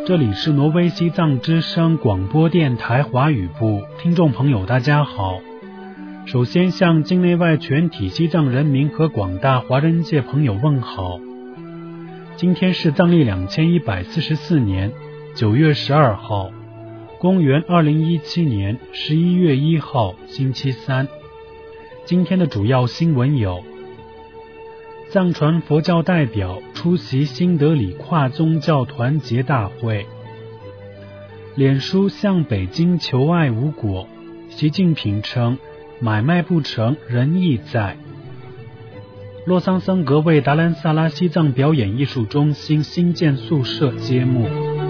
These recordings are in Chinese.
这里是挪威西藏之声广播电台华语部，听众朋友大家好。首先向境内外全体西藏人民和广大华人界朋友问好。今天是藏历2144年9月12号，公元2017年11月1号，星期三。今天的主要新闻有：藏传佛教代表出席新德里跨宗教团结大会，脸书向北京求爱无果，习近平称买卖不成仁义在。洛桑森格为达兰萨拉西藏表演艺术中心新建宿舍揭幕。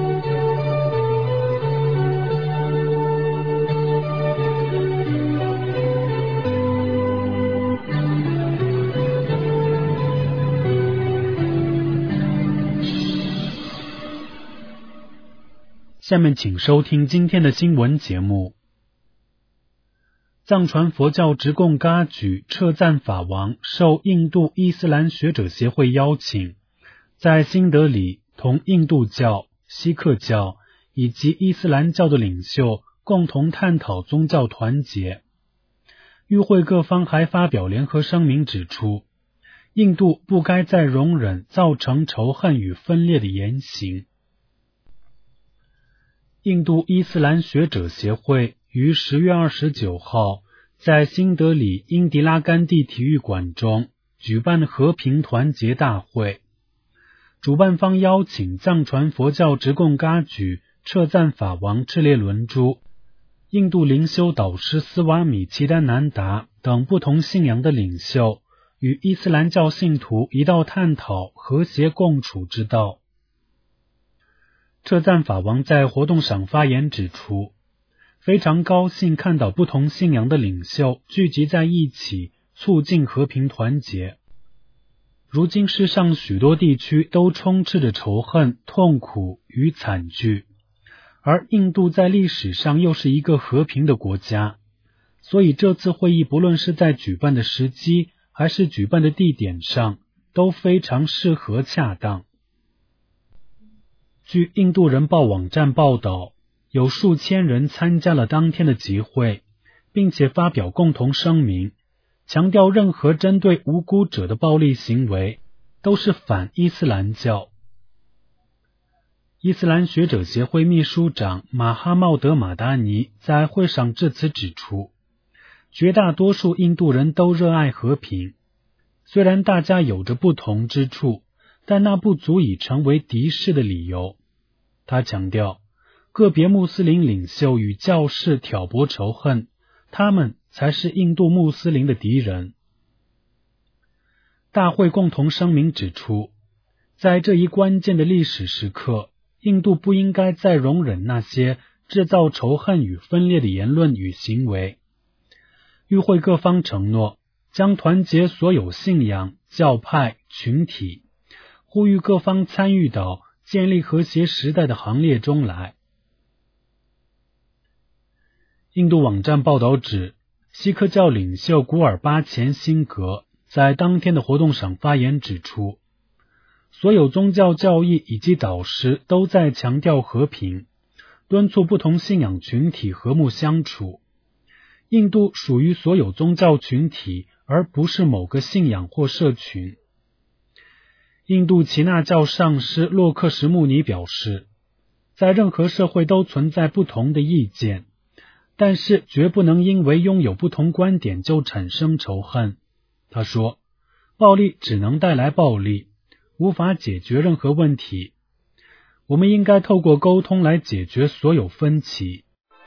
下面请收听今天的新闻节目。藏传佛教直贡噶举彻赞法王受印度伊斯兰学者协会邀请，在新德里同印度教、锡克教以及伊斯兰教的领袖共同探讨宗教团结。与会各方还发表联合声明，指出印度不该再容忍造成仇恨与分裂的言行。印度伊斯兰学者协会于10月29号在新德里英迪拉甘地体育馆中举办和平团结大会，主办方邀请藏传佛教直贡噶举彻赞法王赤烈伦珠、印度灵修导师斯瓦米齐丹南达等不同信仰的领袖，与伊斯兰教信徒一道探讨和谐共处之道。彻赞法王在活动上发言指出，非常高兴看到不同信仰的领袖聚集在一起，促进和平团结。如今世上许多地区都充斥着仇恨、痛苦与惨剧，而印度在历史上又是一个和平的国家，所以这次会议不论是在举办的时机还是举办的地点上，都非常适合恰当。据印度人报网站报道，有数千人参加了当天的集会，并且发表共同声明，强调任何针对无辜者的暴力行为都是反伊斯兰教。伊斯兰学者协会秘书长马哈茂德马达尼在会上致辞指出，绝大多数印度人都热爱和平，虽然大家有着不同之处，但那不足以成为敌视的理由。他强调，个别穆斯林领袖与教士挑拨仇恨，他们才是印度穆斯林的敌人。大会共同声明指出，在这一关键的历史时刻，印度不应该再容忍那些制造仇恨与分裂的言论与行为。与会各方承诺将团结所有信仰、教派、群体，呼吁各方参与到建立和谐时代的行列中来。印度网站报道指，锡克教领袖古尔巴钱辛格在当天的活动上发言指出，所有宗教教义以及导师都在强调和平，敦促不同信仰群体和睦相处。印度属于所有宗教群体，而不是某个信仰或社群。印度耆那教上师洛克什穆尼表示，在任何社会都存在不同的意见，但是绝不能因为拥有不同观点就产生仇恨。他说，暴力只能带来暴力，无法解决任何问题。我们应该透过沟通来解决所有分歧。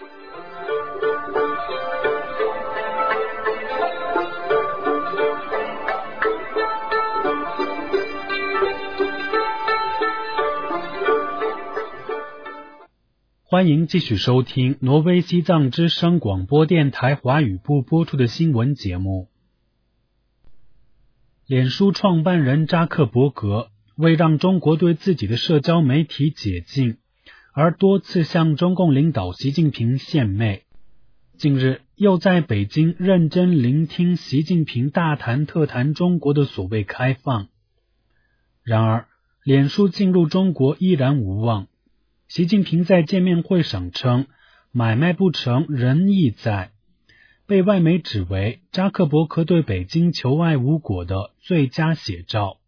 欢迎继续收听挪威西藏之声广播电台华语部播出的新闻节目。脸书创办人扎克伯格为让中国对自己的社交媒体解禁，而多次向中共领导习近平献媚。近日又在北京认真聆听习近平大谈特谈中国的所谓开放。然而，脸书进入中国依然无望。 习近平在见面会上称，买卖不成仁义在，被外媒指为扎克伯格对北京求爱无果的最佳写照。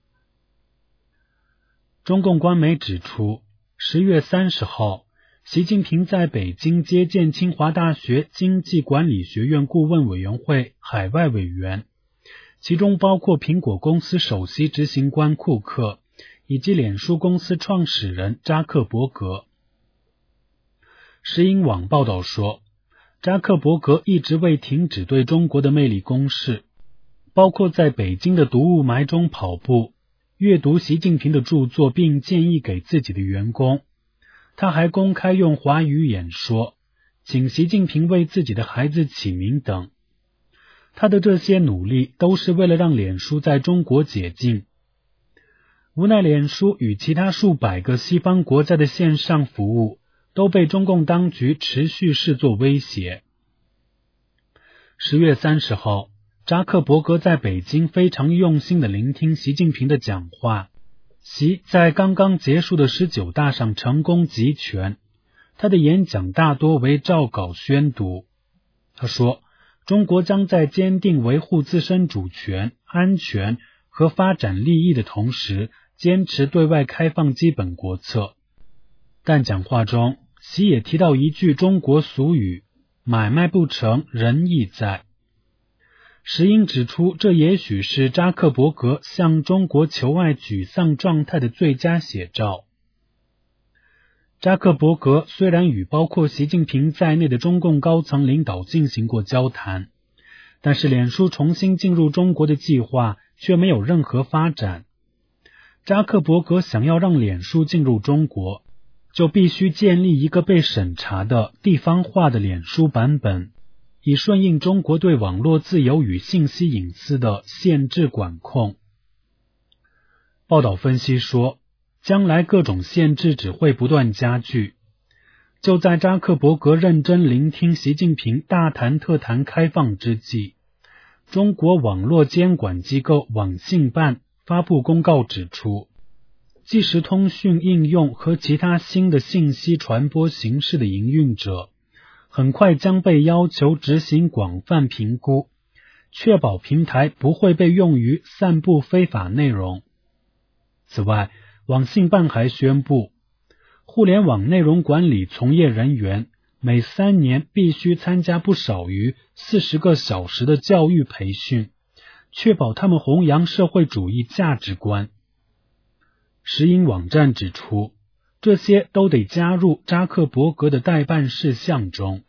中共官媒指出，10月30号，习近平在北京接见清华大学经济管理学院顾问委员会海外委员，其中包括苹果公司首席执行官库克以及脸书公司创始人扎克伯格。时英网报道说，扎克伯格一直未停止对中国的魅力攻势，包括在北京的毒雾霾中跑步，阅读习近平的著作并建议给自己的员工。他还公开用华语演说，请习近平为自己的孩子起名等。他的这些努力都是为了让脸书在中国解禁。无奈脸书与其他数百个西方国家的线上服务都被中共当局持续视作威胁。10月30号，扎克伯格在北京非常用心地聆听习近平的讲话。习在刚刚结束的19大上成功集权，他的演讲大多为照稿宣读。他说，中国将在坚定维护自身主权、安全和发展利益的同时，坚持对外开放基本国策。但讲话中，习也提到一句中国俗语，买卖不成仁义在。时英指出，这也许是扎克伯格向中国求爱沮丧状态的最佳写照。扎克伯格虽然与包括习近平在内的中共高层领导进行过交谈，但是脸书重新进入中国的计划却没有任何发展。扎克伯格想要让脸书进入中国，就必须建立一个被审查的地方化的脸书版本，以顺应中国对网络自由与信息隐私的限制管控。报道分析说，将来各种限制只会不断加剧。就在扎克伯格认真聆听习近平大谈特谈开放之际，中国网络监管机构网信办发布公告指出，即时通讯应用和其他新的信息传播形式的营运者很快将被要求执行广泛评估，确保平台不会被用于散布非法内容。此外，网信办还宣布，互联网内容管理从业人员每3年必须参加不少于40个小时的教育培训，确保他们弘扬社会主义价值观。时英网站指出，这些都得加入扎克伯格的待办事项中。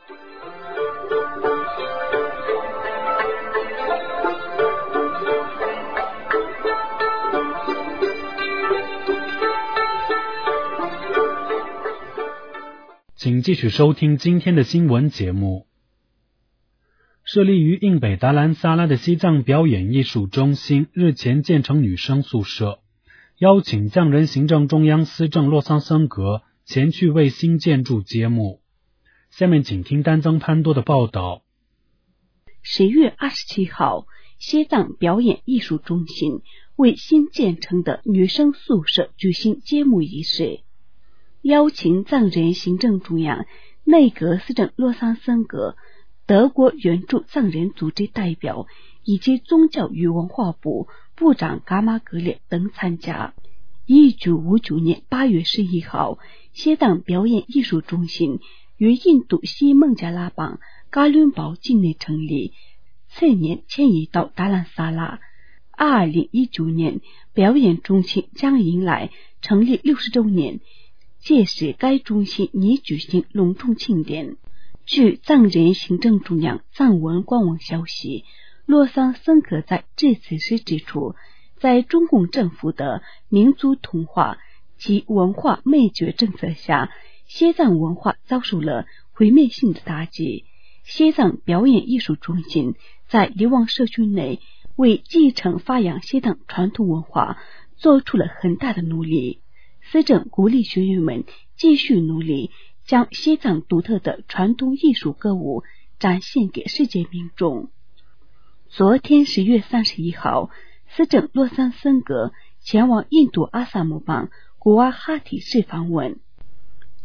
请继续收听今天的新闻节目。设立于印北达兰萨拉的西藏表演艺术中心日前建成女生宿舍，邀请藏人行政中央司政洛桑森格前去为新建筑揭幕。下面请听丹增潘多的报道。 10月27号，西藏表演艺术中心为新建成的女生宿舍举行揭幕仪式，邀请藏人行政中央内阁司政洛桑森格、德国援助藏人组织代表以及宗教与文化部部长嘎马格列等参加。1959年8月11号，西藏表演艺术中心于印度西孟加拉邦嘎伦堡境内成立，次年迁移到达兰萨拉。2019年，表演中心将迎来成立60周年，届时该中心拟举行隆重庆典。据藏人行政中央藏文官网消息，洛桑森格在致辞时指出，在中共政府的民族同化及文化灭绝政策下，西藏文化遭受了毁灭性的打击。西藏表演艺术中心在流亡社区内为继承发扬西藏传统文化做出了很大的努力。司政鼓励学员们继续努力，将西藏独特的传统艺术歌舞展现给世界民众。昨天10月31号，司政洛桑森格前往印度阿萨姆邦古瓦哈提市访问。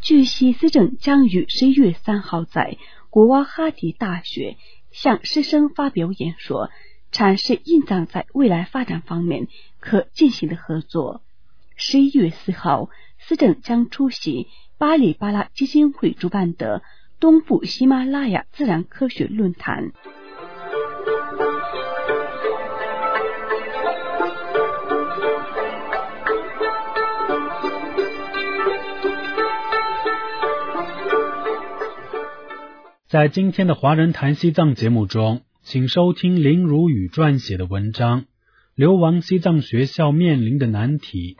据悉，司政将于11月3号在古瓦哈蒂大学向师生发表演说，阐释印藏在未来发展方面可进行的合作。11月4号，司政将出席巴里巴拉基金会主办的东部喜马拉雅自然科学论坛。 在今天的华人谈西藏节目中，请收听林如雨撰写的文章《流亡西藏学校面临的难题》。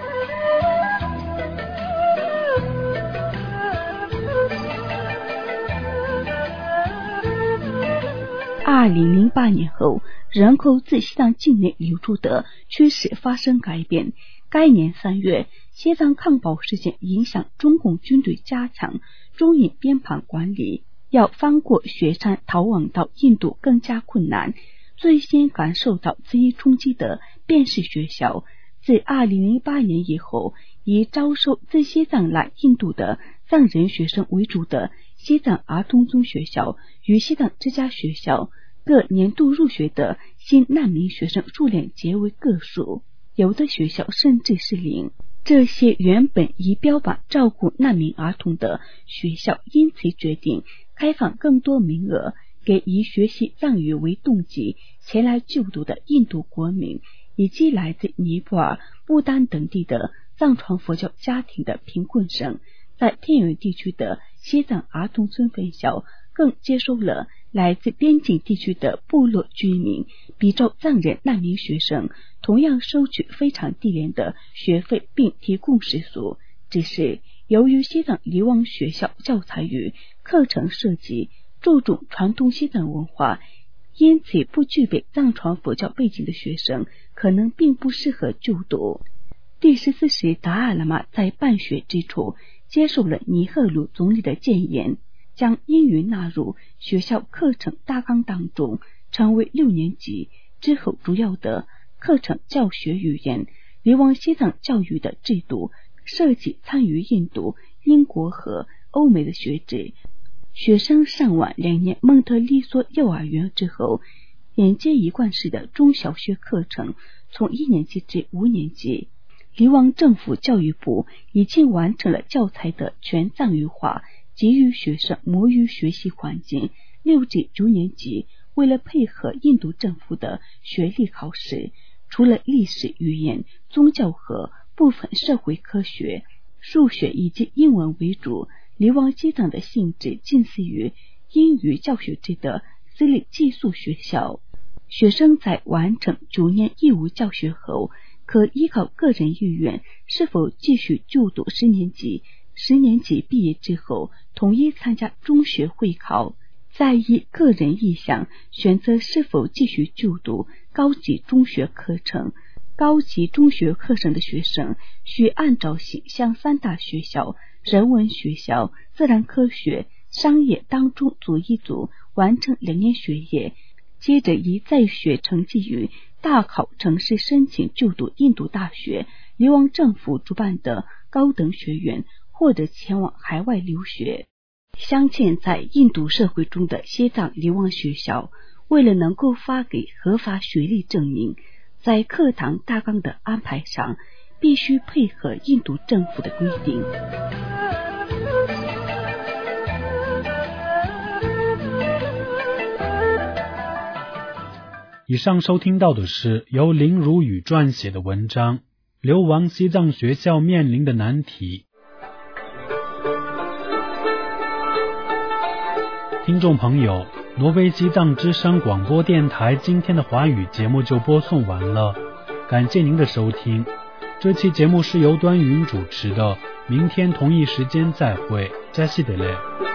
2008年后，人口自西藏境内流出的趋势发生改变。该年3月，西藏抗暴事件影响中共军队加强中印边防管理，要翻过雪山逃亡到印度更加困难。最先感受到此一冲击的便是学校。自2008年以后，以招收自西藏来印度的藏人学生为主的西藏儿童宗学校与西藏之家学校，各年度入学的新难民学生数量皆为个数，有的学校甚至是0。这些原本以标榜照顾难民儿童的学校，因此决定开放更多名额给以学习藏语为动机前来就读的印度国民，以及来自尼泊尔、不丹等地的藏传佛教家庭的贫困生。在偏远地区的西藏儿童村分校更接收了来自边境地区的部落居民，比照藏人难民学生，同样收取非常低廉的学费并提供食宿。只是由于西藏流亡学校教材与课程设计注重传统西藏文化，因此不具备藏传佛教背景的学生可能并不适合就读。第14世达赖喇嘛在办学之初接受了尼赫鲁总理的建言，将英语纳入学校课程大纲当中，成为6年级之后主要的课程教学语言。流亡西藏教育的制度涉及参与印度、英国和欧美的学制。学生上完2年蒙特利梭幼儿园之后，沿接一贯式的中小学课程，从1年级至5年级。流亡政府教育部已经完成了教材的全藏语化，给予学生母语学习环境。6至9年级为了配合印度政府的学历考试，除了历史、语言、宗教和部分社会科学、数学以及英文为主。流亡西藏的性质近似于英语教学制的私立寄宿学校。学生在完成9年义务教学后，可依靠个人意愿是否继续就读10年级。10年级毕业之后，统一参加中学会考，再依个人意向选择是否继续就读高级中学课程。高级中学课程的学生需按照性向3大学校、人文学校、自然科学、商业当中组一组，完成2年学业，接着以在学成绩与大考成绩申请就读印度大学、流亡政府主办的高等学院，或者前往海外留学。镶嵌在印度社会中的西藏流亡学校，为了能够发给合法学历证明，在课堂大纲的安排上必须配合印度政府的规定。 以上收听到的是由林如雨撰写的文章《流亡西藏学校面临的难题》。听众朋友，挪威西藏之声广播电台今天的华语节目就播送完了，感谢您的收听。这期节目是由端云主持的，明天同一时间再会，加西德勒。